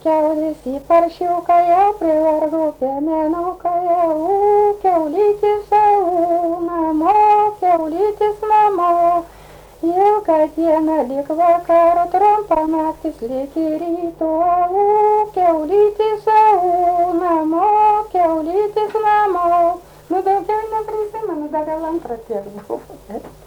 kiaulės į paršiuką jau privargo piemenuką jau, kiaulytis jau namo, kiaulytis namo. Ilgą dieną lik vakaro, trumpa naktis lik ryto, kiaulytis jau namo, kiaulytis namo. Nu daugiau neprisimenu, dar gal antrą tiek buvo.